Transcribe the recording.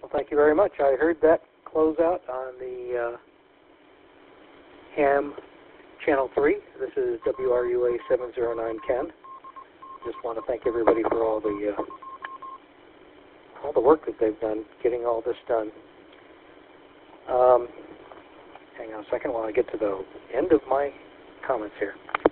Well, thank you very much. I heard that closeout on the ham channel 3. This is WRUA 709 Ken. Just want to thank everybody for all the work that they've done getting all this done. Hang on a second while I get to the end of my comments here.